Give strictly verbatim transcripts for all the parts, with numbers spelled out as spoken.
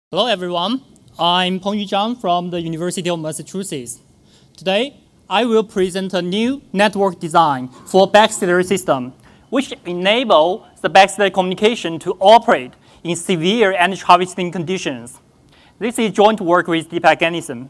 Hello everyone, I'm Pengyu Zhang from the University of Massachusetts. Today, I will present a new network design for backscatter system, which enable the backscatter communication to operate in severe energy harvesting conditions. This is joint work with Deepak Ganesan.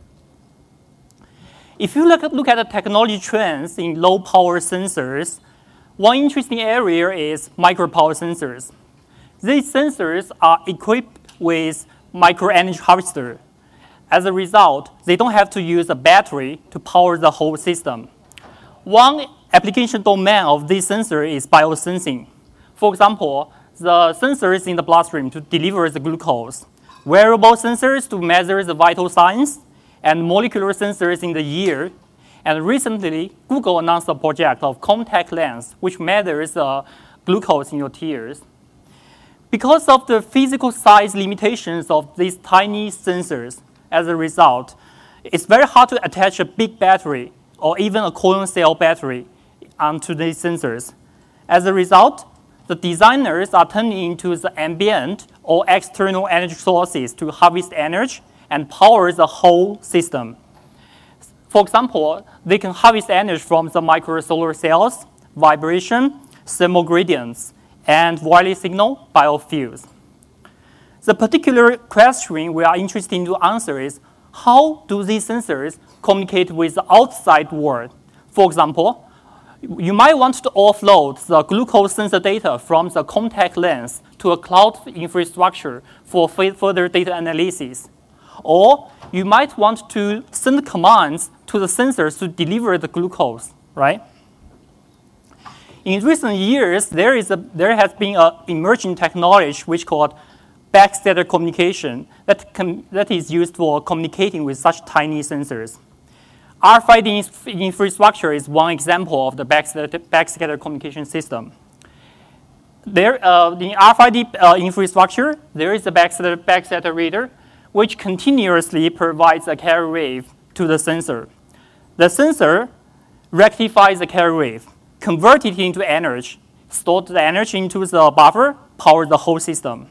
If you look at, look at the technology trends in low power sensors, one interesting area is micro power sensors. These sensors are equipped with micro-energy harvester. As a result, they don't have to use a battery to power the whole system. One application domain of this sensor is biosensing. For example, the sensors in the bloodstream to deliver the glucose, wearable sensors to measure the vital signs, and molecular sensors in the ear. And recently, Google announced a project of contact lens, which measures the glucose in your tears. Because of the physical size limitations of these tiny sensors, as a result, it's very hard to attach a big battery or even a coin cell battery onto these sensors. As a result, the designers are turning into the ambient or external energy sources to harvest energy and power the whole system. For example, they can harvest energy from the micro solar cells, vibration, thermal gradients, and wireless signal biofuels. The particular question we are interested to answer is, how do these sensors communicate with the outside world? For example, you might want to offload the glucose sensor data from the contact lens to a cloud infrastructure for further data analysis. Or you might want to send commands to the sensors to deliver the glucose, right? In recent years, there, is a, there has been an emerging technology which is called backscatter communication that, com, that is used for communicating with such tiny sensors. R F I D infrastructure is one example of the backscatter, backscatter communication system. There, uh, in R F I D uh, infrastructure, there is a backscatter, backscatter reader which continuously provides a carrier wave to the sensor. The sensor rectifies the carrier wave, convert it into energy, store the energy into the buffer, power the whole system.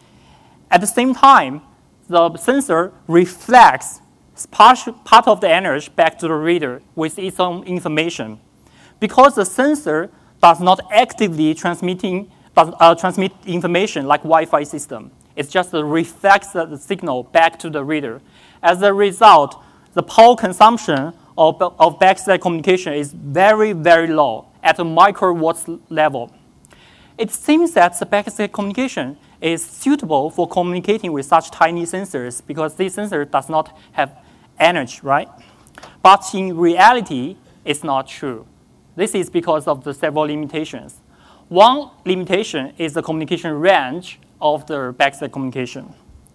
At the same time, the sensor reflects part, part of the energy back to the reader with its own information. Because the sensor does not actively transmitting, does, uh, transmit information like Wi-Fi system. It just uh, reflects the, the signal back to the reader. As a result, the power consumption of, of backscatter communication is very, very low at a microwatts level. It seems that the backscatter communication is suitable for communicating with such tiny sensors because this sensor does not have energy, right? But in reality, it's not true. This is because of the several limitations. One limitation is the communication range of the backscatter communication.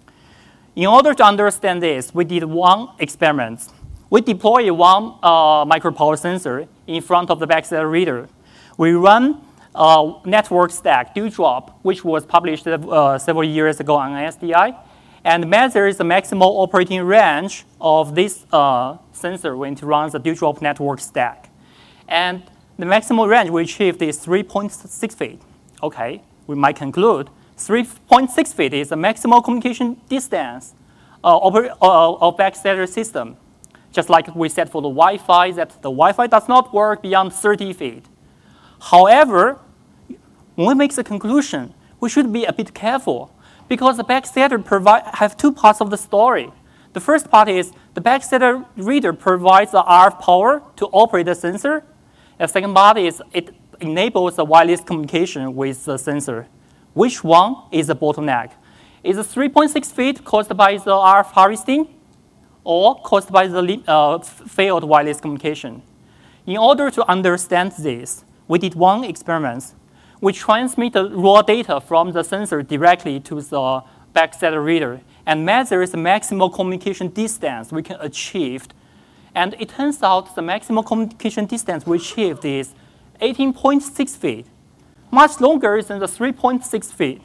In order to understand this, we did one experiment. We deploy one uh, micropower sensor in front of the backscatter reader. We run a network stack, Dewdrop, which was published uh, several years ago on S D I, and measures the maximal operating range of this uh, sensor when it runs the Dewdrop network stack. And the maximal range we achieved is three point six feet. Okay, we might conclude three point six feet is the maximal communication distance uh, of a uh, backscatter system. Just like we said for the Wi-Fi, that the Wi-Fi does not work beyond thirty feet. However, when we make the conclusion, we should be a bit careful because the backscatter provide, have two parts of the story. The first part is the backscatter reader provides the R F power to operate the sensor. The second part is it enables the wireless communication with the sensor. Which one is the bottleneck? Is the three point six feet caused by the R F harvesting or caused by the uh, failed wireless communication? In order to understand this, we did one experiment. We transmit the raw data from the sensor directly to the backscatter reader and measure the maximal communication distance we can achieve. And it turns out the maximal communication distance we achieved is eighteen point six feet, much longer than the three point six feet.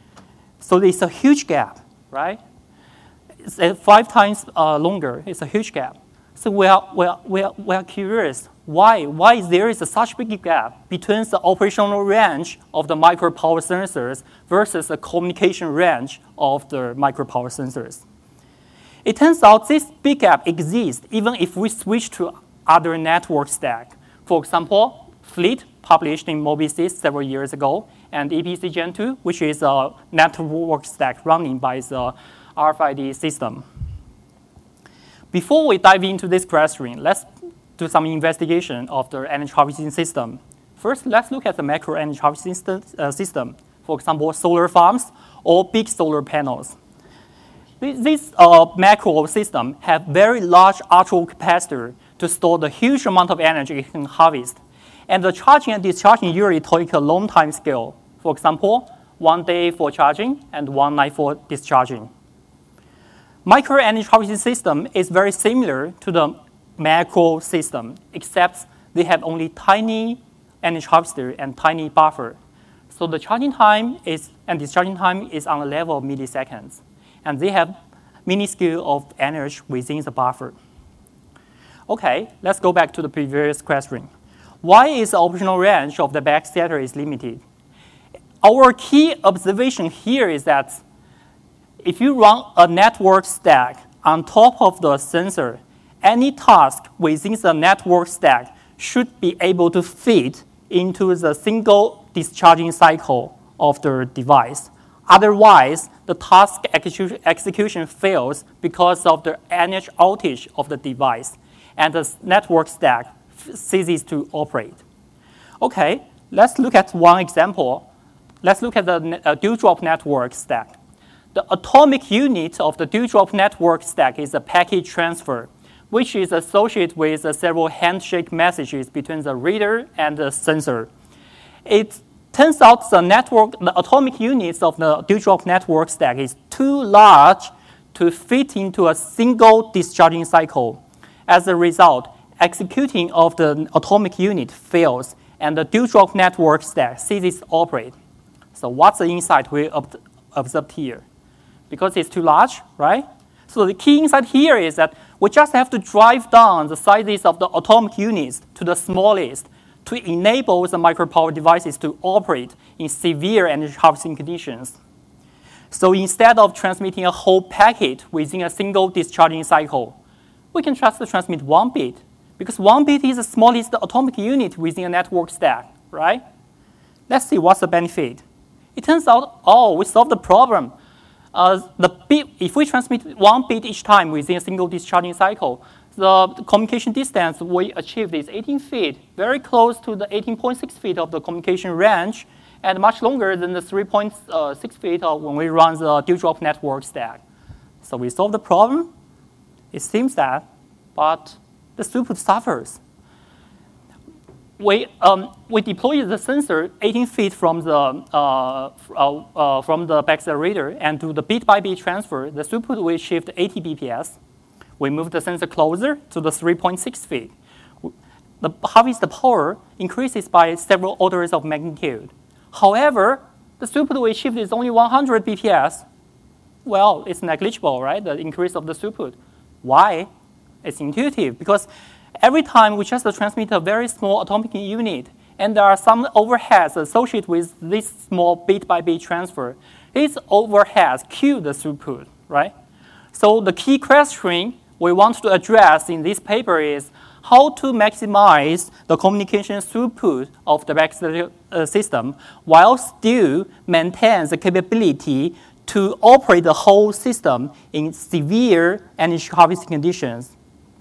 So it's a huge gap, right? It's five times uh, longer. It's a huge gap. So we are, we, are, we, are, we are curious, why, why there is a such big gap between the operational range of the micro power sensors versus the communication range of the micro power sensors. It turns out this big gap exists even if we switch to other network stack. For example, Fleet published in Mobisys several years ago, and E P C Gen two, which is a network stack running by the R F I D system. Before we dive into this question, let's do some investigation of the energy harvesting system. First, let's look at the macro energy harvesting uh, system. For example, solar farms or big solar panels. This uh, macro system have very large actual capacitor to store the huge amount of energy it can harvest. And the charging and discharging usually take a long time scale. For example, one day for charging and one night for discharging. Micro energy harvesting system is very similar to the macro system, except they have only tiny energy harvester and tiny buffer. So the charging time is, and discharging time is on the level of milliseconds. And they have minuscule of energy within the buffer. Okay, let's go back to the previous question. Why is the operational range of the backscatter is limited? Our key observation here is that if you run a network stack on top of the sensor, any task within the network stack should be able to fit into the single discharging cycle of the device. Otherwise, the task execution, execution fails because of the energy outage of the device, and the network stack ceases to operate. Okay, let's look at one example. Let's look at the uh, Dewdrop network stack. The atomic unit of the Dewdrop network stack is a packet transfer, which is associated with uh, several handshake messages between the reader and the sensor. It turns out the network, the atomic units of the Dewdrop network stack is too large to fit into a single discharging cycle. As a result, executing of the atomic unit fails, and the Dewdrop network stack ceases to operate. So what's the insight we observed here? Because it's too large, right? So the key insight here is that we just have to drive down the sizes of the atomic units to the smallest to enable the micropower devices to operate in severe energy harvesting conditions. So instead of transmitting a whole packet within a single discharging cycle, we can just transmit one bit, because one bit is the smallest atomic unit within a network stack, right? Let's see what's the benefit. It turns out, oh, we solved the problem. Uh, the bit, if we transmit one bit each time within a single discharging cycle, the communication distance we achieved is eighteen feet, very close to the eighteen point six feet of the communication range, and much longer than the three point six feet when we run the Dewdrop network stack. So we solved the problem. It seems that, but the throughput suffers. We, um, we deployed the sensor eighteen feet from the, uh, uh, uh, from the backscatter reader and do the bit-by-bit transfer. The throughput we achieved eighty B P S. We moved the sensor closer to the three point six feet. The harvest power increases by several orders of magnitude. However, the throughput we achieved is only one hundred B P S. Well, it's negligible, right, the increase of the throughput. Why? It's intuitive, because every time we just transmit a very small atomic unit, and there are some overheads associated with this small bit-by-bit transfer, these overheads kill the throughput, right? So the key question we want to address in this paper is how to maximize the communication throughput of the backscatter uh, system while still maintain the capability to operate the whole system in severe energy harvesting conditions.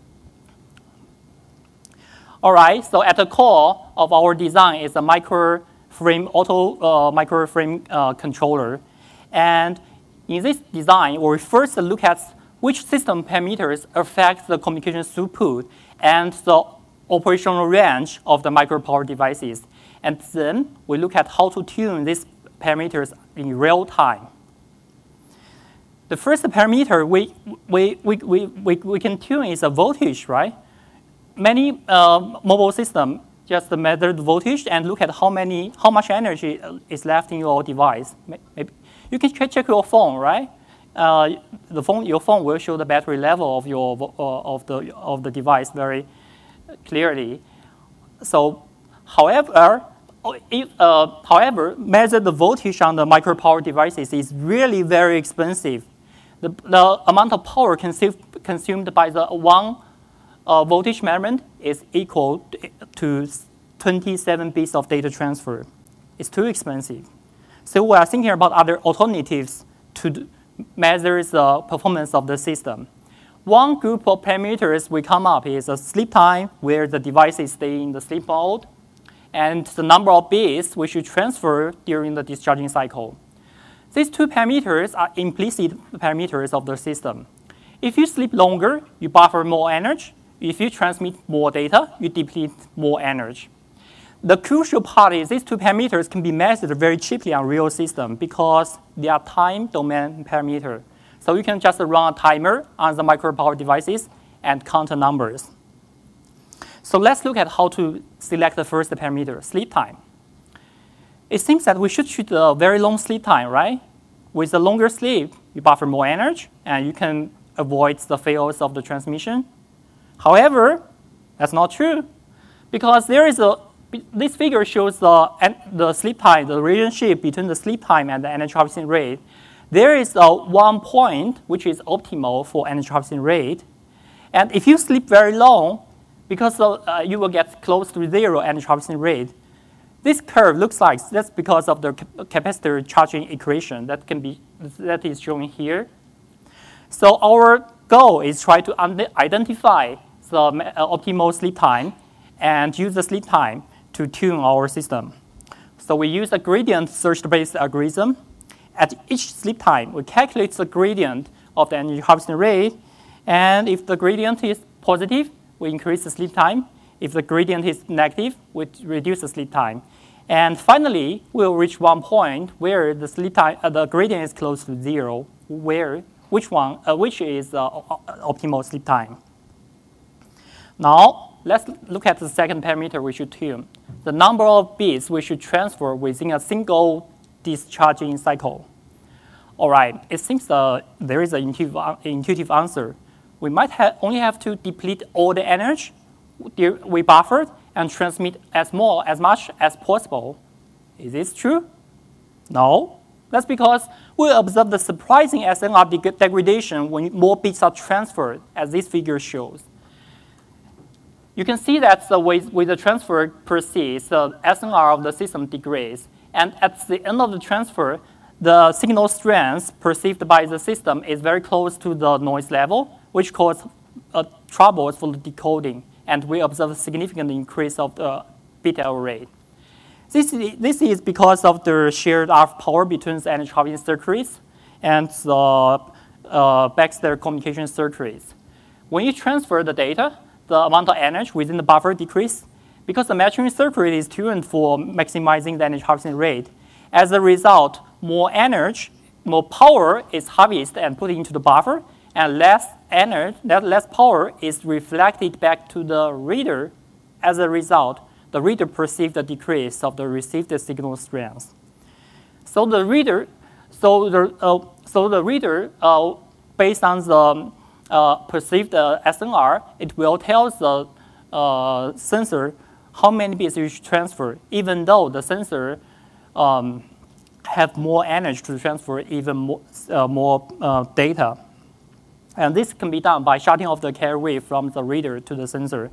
All right, so at the core of our design is a micro frame auto uh, micro frame uh, controller. And in this design, we first look at which system parameters affect the communication throughput and the operational range of the micropower devices. And then we look at how to tune these parameters in real time. The first parameter we, we, we, we, we, we can tune is a voltage, right? Many uh, mobile systems just measure the voltage and look at how many, how much energy is left in your device. Maybe you can check, check your phone, right? Uh, the phone, your phone will show the battery level of your uh, of the of the device very clearly. so, however, if, uh, however, measure the voltage on the micropower devices is really very expensive. The, the amount of power consumed, consumed by the one uh, voltage measurement is equal to twenty-seven bits of data transfer. It's too expensive. So we are thinking about other alternatives to measure the performance of the system. One group of parameters we come up is a sleep time, where the devices stay in the sleep mode, and the number of bits we should transfer during the discharging cycle. These two parameters are implicit parameters of the system. If you sleep longer, you buffer more energy. If you transmit more data, you deplete more energy. The crucial part is these two parameters can be measured very cheaply on real system because they are time domain parameter. So you can just run a timer on the micropower devices and count the numbers. So let's look at how to select the first parameter, sleep time. It seems that we should choose a very long sleep time, right? With a longer sleep, you buffer more energy, and you can avoid the fails of the transmission. However, that's not true, because there is a this figure shows the the sleep time, the relationship between the sleep time and the energy harvesting rate. There is a one point which is optimal for energy harvesting rate, and if you sleep very long, because of, uh, you will get close to zero energy harvesting rate. This curve looks like that's because of the capacitor charging equation that can be that is shown here. So our goal is try to identify the optimal sleep time and use the sleep time to tune our system. So we use a gradient search-based algorithm. At each sleep time, we calculate the gradient of the energy harvesting rate, and if the gradient is positive, we increase the sleep time. If the gradient is negative, we reduce the sleep time. And finally, we'll reach one point where the sleep time, uh, the gradient is close to zero, where which one, uh, which is uh, optimal sleep time. Now, let's look at the second parameter we should tune. The number of bits we should transfer within a single discharging cycle. All right, it seems uh, there is an intuitive, uh, intuitive answer. We might ha only have to deplete all the energy we buffered and transmit as more, as much as possible. Is this true? No. That's because we observe the surprising S N R deg degradation when more bits are transferred, as this figure shows. You can see that the way with the transfer proceeds, the S N R of the system degrades. And at the end of the transfer, the signal strength perceived by the system is very close to the noise level, which causes uh, troubles for the decoding. And we observe a significant increase of the bit error rate. This, this is because of the shared R F power between the energy harvesting circuits and the uh, backscatter communication circuits. When you transfer the data, the amount of energy within the buffer decreases because the matching circuit is tuned for maximizing the energy harvesting rate. As a result, more energy, more power is harvested and put into the buffer, and less energy, that less power is reflected back to the reader. As a result, the reader perceives the decrease of the received signal strength. So the reader, so the uh, so the reader, uh, based on the uh, perceived uh, S N R, it will tell the uh, sensor how many bits you should transfer, even though the sensor um, have more energy to transfer even more, uh, more uh, data. And this can be done by shutting off the carrier wave from the reader to the sensor.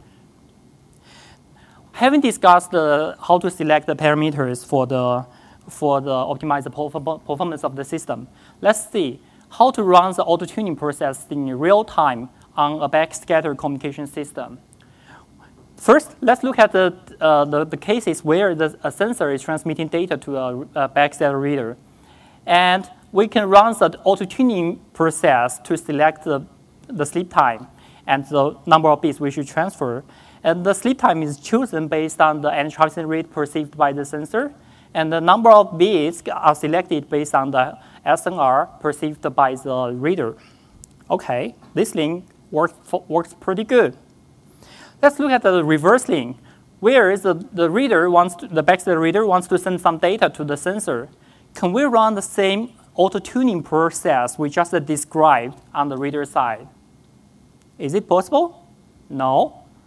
Having discussed uh, how to select the parameters for the, for the optimize the performance of the system, let's see how to run the auto-tuning process in real time on a backscatter communication system. First, let's look at the, uh, the, the cases where the, a sensor is transmitting data to a, a backscatter reader. And we can run the auto-tuning process to select the, the sleep time and the number of bits we should transfer. And the sleep time is chosen based on the energy harvesting rate perceived by the sensor. And the number of bits are selected based on the S N R perceived by the reader. Okay, this link works, works pretty good. Let's look at the reverse link, where is the, the reader wants to, the backscatter reader wants to send some data to the sensor. Can we run the same auto-tuning process we just described on the reader side? Is it possible? No.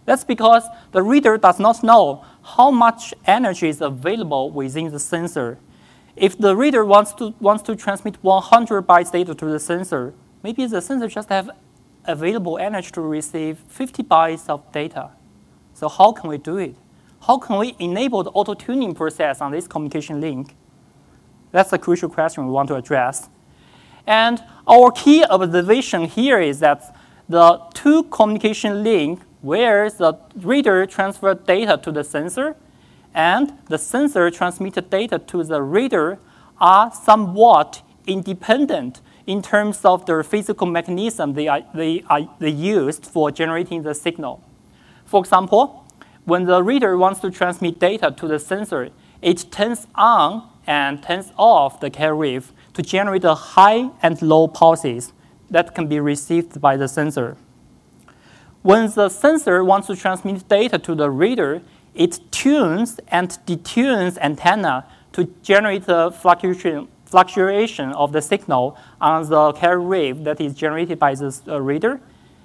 That's because the reader does not know how much energy is available within the sensor. If the reader wants to, wants to transmit one hundred bytes data to the sensor, maybe the sensor just have available energy to receive fifty bytes of data. So how can we do it? How can we enable the auto-tuning process on this communication link? That's the crucial question we want to address. And our key observation here is that the two communication link where the reader transfers data to the sensor and the sensor transmitted data to the reader are somewhat independent in terms of the physical mechanism they, are, they, are, they used for generating the signal. For example, when the reader wants to transmit data to the sensor, it turns on and turns off the carrier wave to generate the high and low pulses that can be received by the sensor. When the sensor wants to transmit data to the reader, it tunes and detunes antenna to generate the fluctuation, fluctuation of the signal on the carrier wave that is generated by the uh, reader.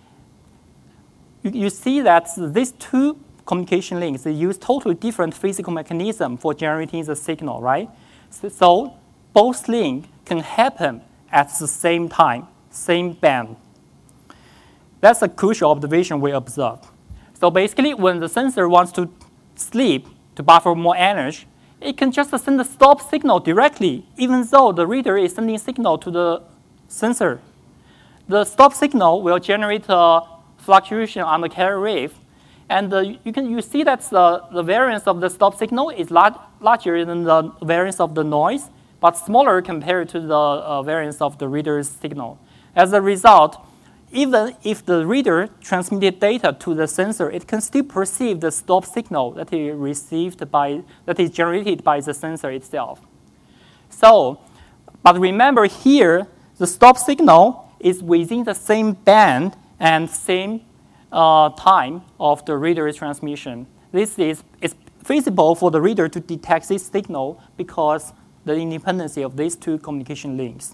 You, you see that these two communication links they use totally different physical mechanism for generating the signal, right? So, so both links can happen at the same time, same band. That's a crucial observation we observed. So basically, when the sensor wants to sleep to buffer more energy, it can just send a stop signal directly, even though the reader is sending signal to the sensor. The stop signal will generate a fluctuation on the carrier wave, and uh, you can you see that the, the variance of the stop signal is large, larger than the variance of the noise, but smaller compared to the uh, variance of the reader's signal. As a result, even if the reader transmitted data to the sensor, it can still perceive the stop signal that is received by that is generated by the sensor itself. So, but remember here, the stop signal is within the same band and same uh, time of the reader's transmission. This is it's feasible for the reader to detect this signal because the independency of these two communication links.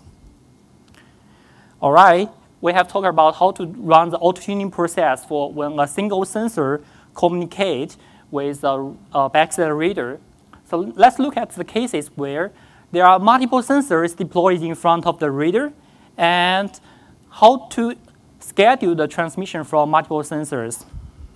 All right. We have talked about how to run the auto-tuning process for when a single sensor communicates with a, a backside reader. So let's look at the cases where there are multiple sensors deployed in front of the reader and how to schedule the transmission from multiple sensors.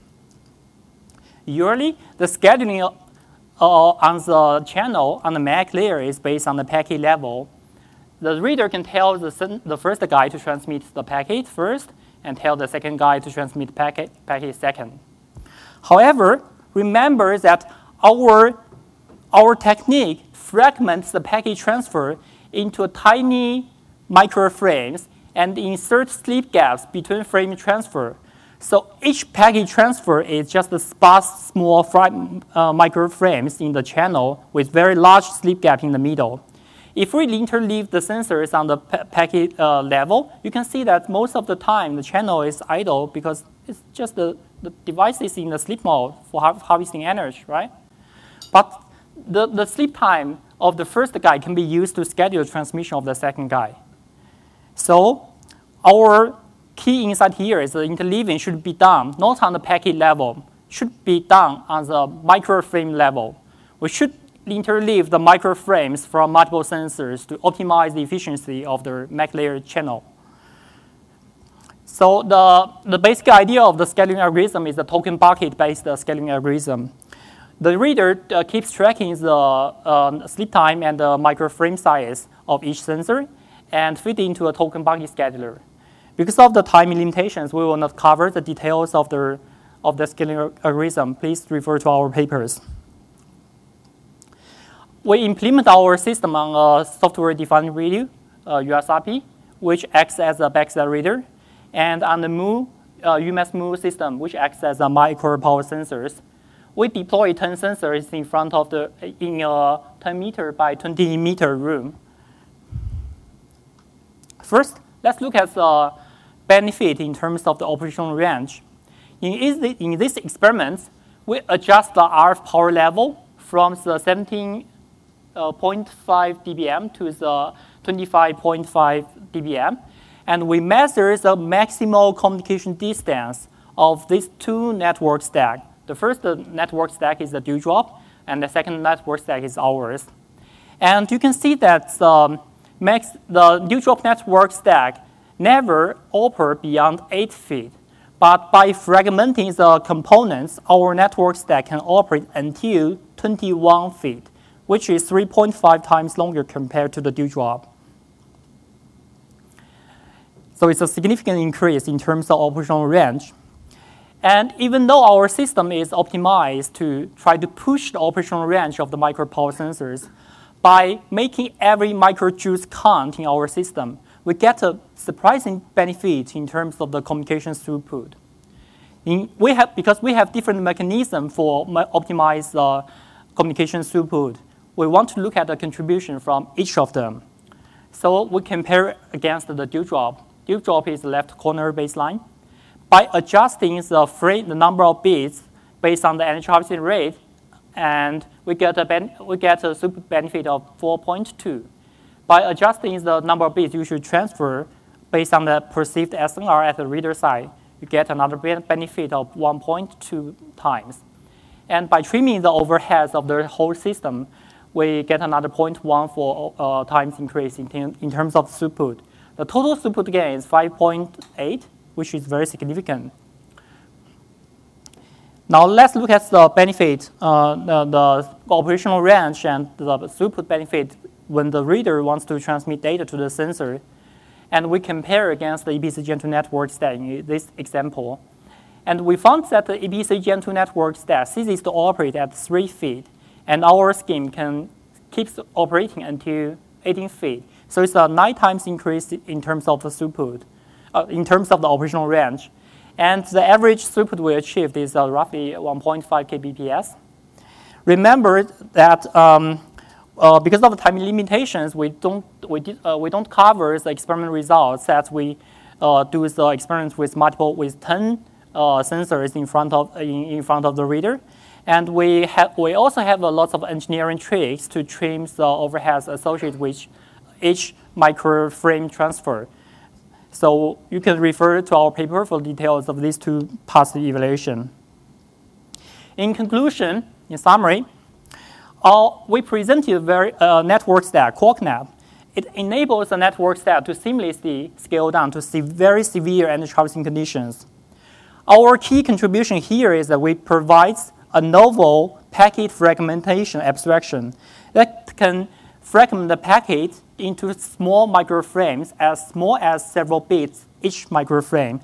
Usually, the scheduling uh, on the channel on the M A C layer is based on the packet level. The reader can tell the, the first guy to transmit the packet first and tell the second guy to transmit packet, packet second. However, remember that our, our technique fragments the packet transfer into tiny microframes and insert sleep gaps between frame transfer. So each packet transfer is just a sparse small uh, microframes in the channel with very large sleep gap in the middle. If we interleave the sensors on the pa packet uh, level, you can see that most of the time the channel is idle because it's just the, the device is in the sleep mode for har harvesting energy, right? But the, the sleep time of the first guy can be used to schedule the transmission of the second guy. So our key insight here is the interleaving should be done not on the packet level, should be done on the microframe level. We should interleave the microframes from multiple sensors to optimize the efficiency of the M A C layer channel. So the, the basic idea of the scaling algorithm is the token bucket-based scaling algorithm. The reader uh, keeps tracking the uh, sleep time and the microframe size of each sensor and fit into a token bucket scheduler. Because of the time limitations, we will not cover the details of the, of the scaling algorithm. Please refer to our papers. We implement our system on a software-defined radio, uh, U S R P, which acts as a backside reader, and on the M U, uh, U M A S M U system, which acts as a micro power sensors. We deploy ten sensors in front of the in a ten meter by twenty meter room. First, let's look at the benefit in terms of the operational range. In, in this experiment, we adjust the R F power level from the seventeen point five D B M to the twenty-five point five D B M, and we measure the maximal communication distance of these two network stacks. The first uh, network stack is the Dewdrop, and the second network stack is ours. And you can see that um, makes the Dewdrop network stack never operate beyond eight feet. But by fragmenting the components, our network stack can operate until twenty-one feet, which is three point five times longer compared to the Dewdrop. So it's a significant increase in terms of operational range. And even though our system is optimized to try to push the operational range of the micropower sensors, by making every microjoules count in our system, we get a surprising benefit in terms of the communication throughput. In, we have, because we have different mechanisms for optimize uh, communication throughput, we want to look at the contribution from each of them. So we compare against the Dewdrop. Dewdrop is the left corner baseline. By adjusting the, frame, the number of bits based on the energy harvesting rate, and we get a, ben we get a super benefit of four point two. By adjusting the number of bits you should transfer based on the perceived S N R at the reader side, you get another benefit of one point two times. And by trimming the overheads of the whole system, we get another zero point one four uh, times increase in, in terms of throughput. The total throughput gain is five point eight, which is very significant. Now let's look at the benefit, uh, the, the operational range and the throughput benefit when the reader wants to transmit data to the sensor. And we compare against the E P C Gen two network stack in this example. And we found that the E P C Gen two network stack ceases to operate at three feet, and our scheme can keep operating until eighteen feet. So it's a nine times increase in terms of the throughput, uh, in terms of the operational range. And the average throughput we achieved is uh, roughly one point five kilobits per second. Remember that um, uh, because of the time limitations, we don't we did, uh, we don't cover the experiment results as we uh, do the experiments with multiple with ten uh, sensors in front of in, in front of the reader, and we have we also have a lot of engineering tricks to trim the overheads associated with each microframe transfer. So you can refer to our paper for details of these two past evaluation. In conclusion, in summary, uh, we presented a very uh, network stack, QuarkNet. It enables the network stack to seamlessly scale down to see very severe energy harvesting conditions. Our key contribution here is that we provide a novel packet fragmentation abstraction that can fragment the packet into small microframes as small as several bits each microframe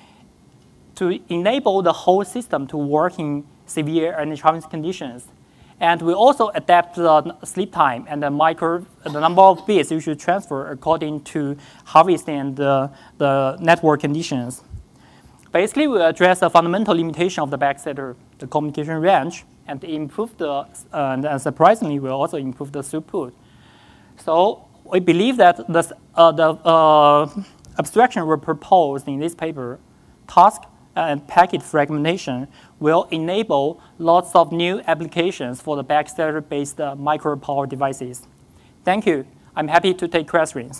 to enable the whole system to work in severe energy harvesting conditions. And we also adapt the sleep time and the micro, the number of bits you should transfer according to harvesting and the, the network conditions. Basically, we address the fundamental limitation of the backscatter, the communication range, and improve the, uh, and surprisingly, we also improve the throughput. So we believe that the, uh, the uh, abstraction we proposed in this paper, task and packet fragmentation, will enable lots of new applications for the backscatter-based uh, micropower devices. Thank you. I'm happy to take questions.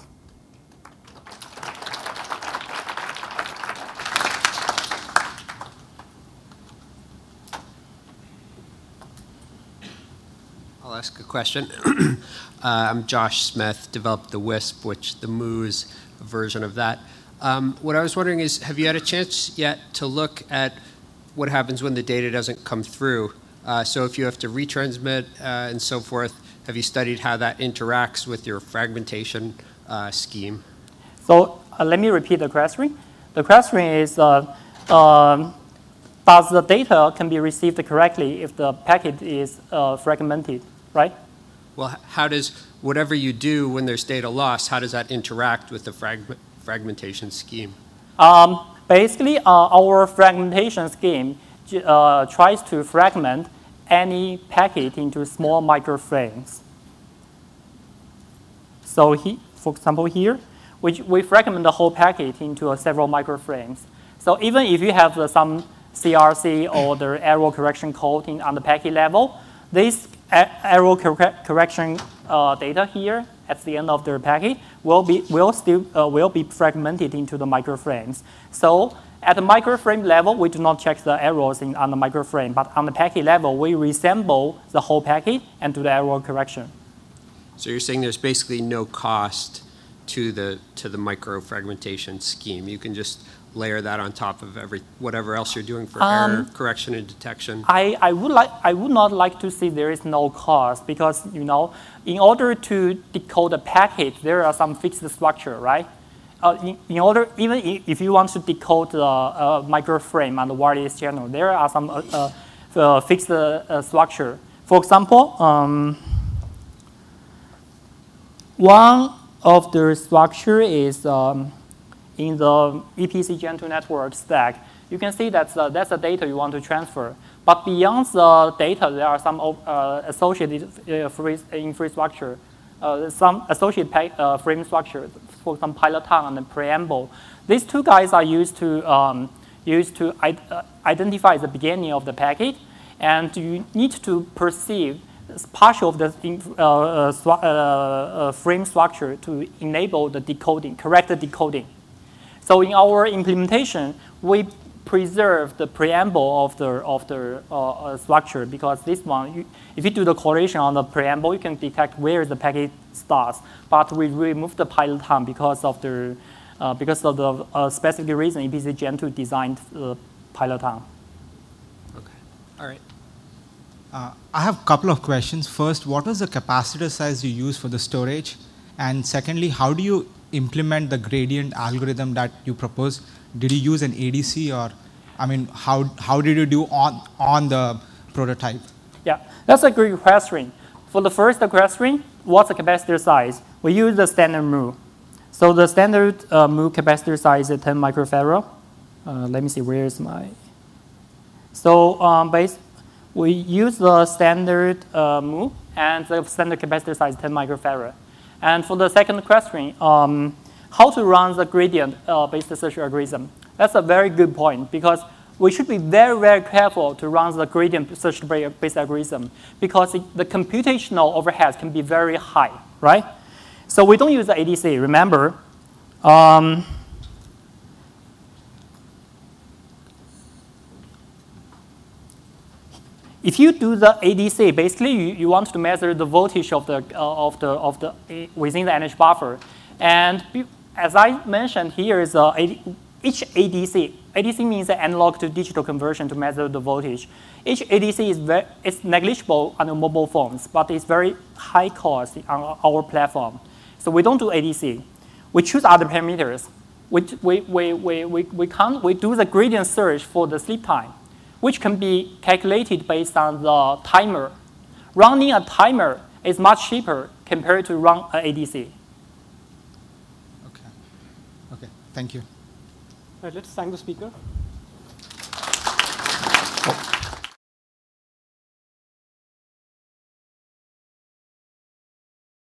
I'll ask a question. uh, I'm Josh Smith, developed the WISP, which the MOO's version of that. Um, what I was wondering is, have you had a chance yet to look at what happens when the data doesn't come through? Uh, so if you have to retransmit uh, and so forth, have you studied how that interacts with your fragmentation uh, scheme? So uh, let me repeat the question. The question is, uh, um, does the data can be received correctly if the packet is uh, fragmented, right? Well, how does whatever you do when there's data loss, how does that interact with the fragment, fragmentation scheme? Um, basically, uh, our fragmentation scheme uh, tries to fragment any packet into small microframes. So he, for example here, we, we fragment the whole packet into uh, several microframes. So even if you have uh, some C R C or the error correction code in, on the packet level, this error cor correction uh, data here at the end of the packet will be will still uh, will be fragmented into the microframes. So at the microframe level, we do not check the errors in, on the microframe, but on the packet level, we reassemble the whole packet and do the error correction. So you're saying there's basically no cost to the to the microfragmentation scheme. You can just layer that on top of every whatever else you're doing for um, error correction and detection. I, I would like I would not like to see there is no cost, because you know in order to decode a packet there are some fixed structure, right? Uh, in, in order even if you want to decode the uh, microframe on the wireless channel, there are some uh, uh, uh, fixed uh, structure. For example, um, one of the structure is um, in the E P C Gen two network stack. You can see that the, that's the data you want to transfer. But beyond the data, there are some uh, associated uh, free, infrastructure, uh, some associated uh, frame structure, for example, piloton and preamble. These two guys are used to um, used to uh, identify the beginning of the packet, and you need to perceive partial of the uh, uh, uh, frame structure to enable the decoding, correct the decoding. So in our implementation, we preserve the preamble of the of the uh, uh, structure, because this one, you, if you do the correlation on the preamble, you can detect where the packet starts. But we remove the piloton because of the uh, because of the uh, specific reason E P C Gen two designed uh, piloton. Okay. All right. Uh, I have a couple of questions. First, what was the capacitor size you use for the storage? And secondly, how do you implement the gradient algorithm that you propose? Did you use an A D C, or, I mean, how, how did you do on, on the prototype? Yeah, that's a great question. For the first question, what's the capacitor size? We use the standard mu. So the standard uh, mu capacitor size is ten microfarad. Uh, let me see, where's my... So um, base, we use the standard uh, mu, and the standard capacitor size is ten microfarad. And for the second question, um, how to run the gradient-based uh, search algorithm? That's a very good point, because we should be very, very careful to run the gradient search-based algorithm, because it, the computational overhead can be very high, right? So we don't use the A D C. Remember, um, if you do the A D C, basically you, you want to measure the voltage of the uh, of the of the uh, within the N H buffer, and as I mentioned, here is a each A D C. A D C means the analog to digital conversion to measure the voltage. Each A D C is very it's negligible on the mobile phones, but it's very high cost on our platform. So we don't do A D C. We choose other parameters. We we we we we we can't we do the gradient search for the sleep time, which can be calculated based on the timer. Running a timer is much cheaper compared to run an A D C. Okay. Okay. Thank you. All right, let's thank the speaker. Oh.